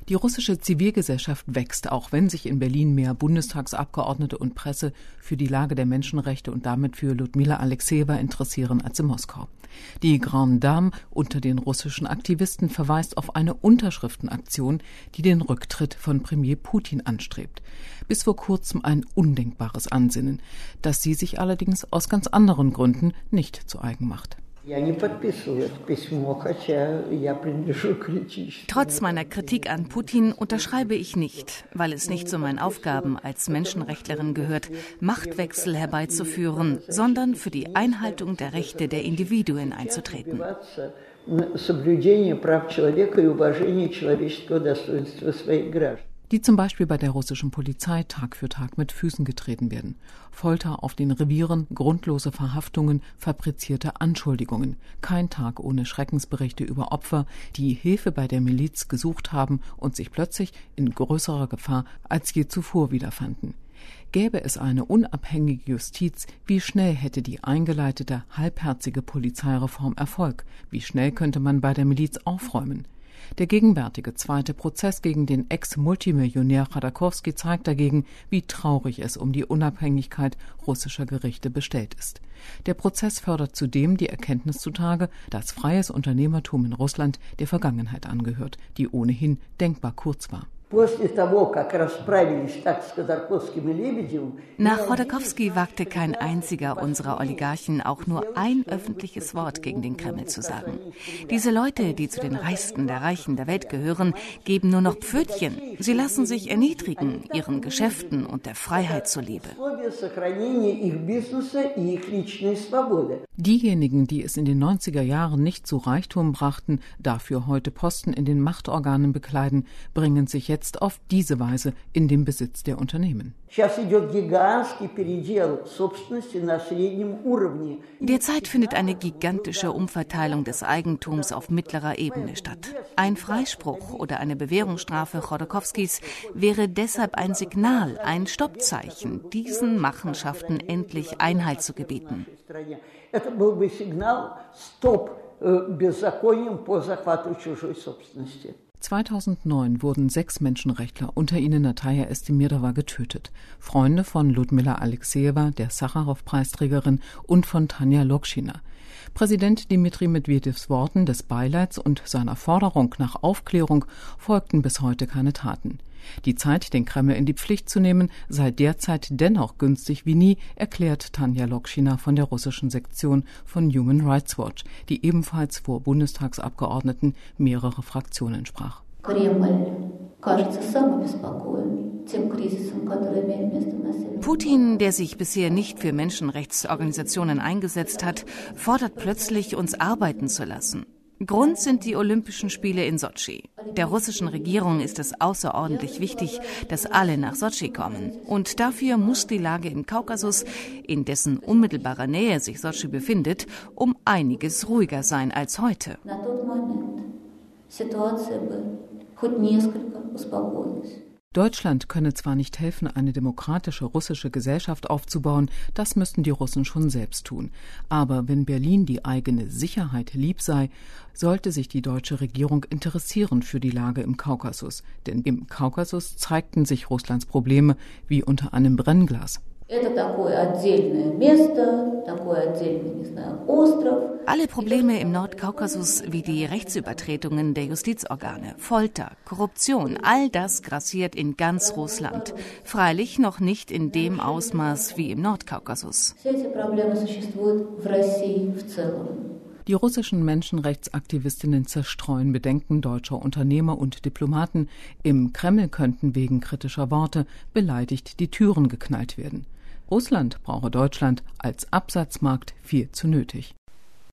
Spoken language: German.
Die russische Zivilgesellschaft wächst, auch wenn sich in Berlin mehr Bundestagsabgeordnete und Presse für die Lage der Menschenrechte und damit für Ludmila Alexejewa interessieren als in Moskau. Die Grande Dame unter den russischen Aktivisten verweist auf eine Unterschriftenaktion, die den Rücktritt von Premier Putin anstrebt. Bis vor kurzem ein undenkbares Ansinnen, das sie sich allerdings aus ganz anderen Gründen nicht zu eigen macht. Trotz meiner Kritik an Putin unterschreibe ich nicht, weil es nicht zu meinen Aufgaben als Menschenrechtlerin gehört, Machtwechsel herbeizuführen, sondern für die Einhaltung der Rechte der Individuen einzutreten. Die zum Beispiel bei der russischen Polizei Tag für Tag mit Füßen getreten werden. Folter auf den Revieren, grundlose Verhaftungen, fabrizierte Anschuldigungen. Kein Tag ohne Schreckensberichte über Opfer, die Hilfe bei der Miliz gesucht haben und sich plötzlich in größerer Gefahr als je zuvor wiederfanden. Gäbe es eine unabhängige Justiz, wie schnell hätte die eingeleitete, halbherzige Polizeireform Erfolg? Wie schnell könnte man bei der Miliz aufräumen? Der gegenwärtige zweite Prozess gegen den Ex-Multimillionär Chodorkowski zeigt dagegen, wie traurig es um die Unabhängigkeit russischer Gerichte bestellt ist. Der Prozess fördert zudem die Erkenntnis zutage, dass freies Unternehmertum in Russland der Vergangenheit angehört, die ohnehin denkbar kurz war. Nach Chodorkowski wagte kein einziger unserer Oligarchen auch nur ein öffentliches Wort gegen den Kreml zu sagen. Diese Leute, die zu den Reichsten der Reichen der Welt gehören, geben nur noch Pfötchen. Sie lassen sich erniedrigen, ihren Geschäften und der Freiheit zuliebe. Diejenigen, die es in den 90er Jahren nicht zu Reichtum brachten, dafür heute Posten in den Machtorganen bekleiden, bringen sich jetzt auf diese Weise in den Besitz der Unternehmen. Derzeit findet eine gigantische Umverteilung des Eigentums auf mittlerer Ebene statt. Ein Freispruch oder eine Bewährungsstrafe Chodorkowskis wäre deshalb ein Signal, ein Stoppzeichen, diesen Machenschaften endlich Einhalt zu gebieten. 2009 wurden 6 Menschenrechtler, unter ihnen Natalia Estemirova, getötet. Freunde von Ludmila Alexejewa, der Sacharow-Preisträgerin, und von Tanja Lokschina. Präsident Dmitri Medwedews Worten des Beileids und seiner Forderung nach Aufklärung folgten bis heute keine Taten. Die Zeit, den Kreml in die Pflicht zu nehmen, sei derzeit dennoch günstig wie nie, erklärt Tanja Lokschina von der russischen Sektion von Human Rights Watch, die ebenfalls vor Bundestagsabgeordneten mehrerer Fraktionen sprach. Putin, der sich bisher nicht für Menschenrechtsorganisationen eingesetzt hat, fordert plötzlich, uns arbeiten zu lassen. Grund sind die Olympischen Spiele in Sotschi. Der russischen Regierung ist es außerordentlich wichtig, dass alle nach Sotschi kommen. Und dafür muss die Lage im Kaukasus, in dessen unmittelbarer Nähe sich Sotschi befindet, um einiges ruhiger sein als heute. Deutschland könne zwar nicht helfen, eine demokratische russische Gesellschaft aufzubauen, das müssten die Russen schon selbst tun. Aber wenn Berlin die eigene Sicherheit lieb sei, sollte sich die deutsche Regierung interessieren für die Lage im Kaukasus. Denn im Kaukasus zeigten sich Russlands Probleme wie unter einem Brennglas. Alle Probleme im Nordkaukasus wie die Rechtsübertretungen der Justizorgane, Folter, Korruption, all das grassiert in ganz Russland. Freilich noch nicht in dem Ausmaß wie im Nordkaukasus. Die russischen Menschenrechtsaktivistinnen zerstreuen Bedenken deutscher Unternehmer und Diplomaten. Im Kreml könnten wegen kritischer Worte beleidigt die Türen geknallt werden. Russland brauche Deutschland als Absatzmarkt viel zu nötig.